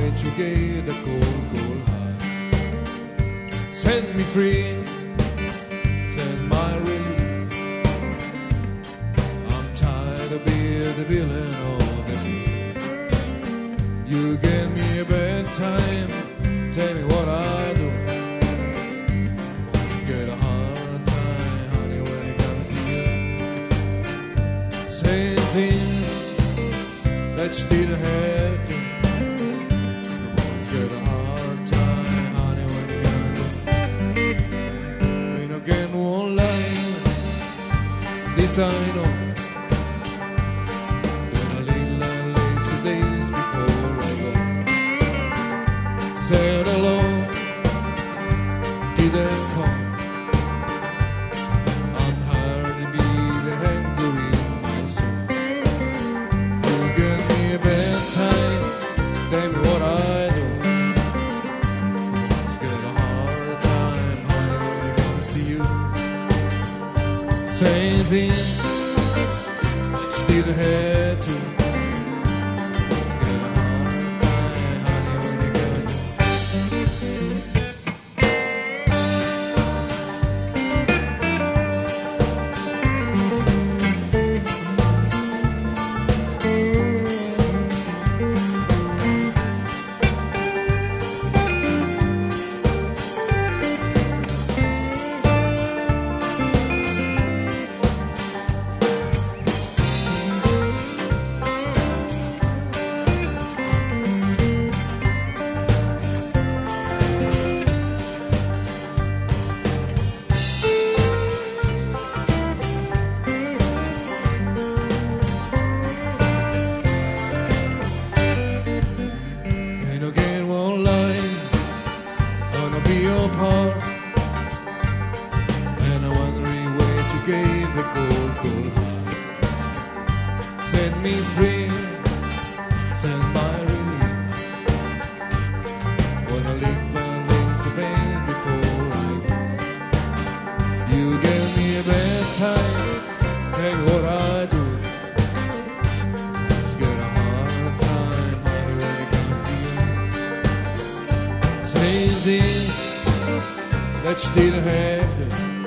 to get the cold, cold high. Set me free, set my relief. I'm tired of being the villain of the day. You gave me a bad time, tell me what I do. Always get a hard time, honey, when it comes to you. Same thing that still had to. Always get a hard time, honey, when it comes to you. Ain't no game online, this I know. When I lay like lazy days before I go. Said alone, didn't come. I'm hard to be the anger in my soul. You give me a bad time, tell me what I do. Always get a hard time, honey, when it comes to you. Same thing, still had to. Always get a hard time, honey, when it comes to Ain't no game online, gonna be your part. And I'm wondering where you gave the cold, cold heart. Set me free, set my relief. Wanna lick my legs of pain before I go. You gave me a bad time, tell me what I do. Just get a hard time, honey, when it comes to you. Say things that still have to.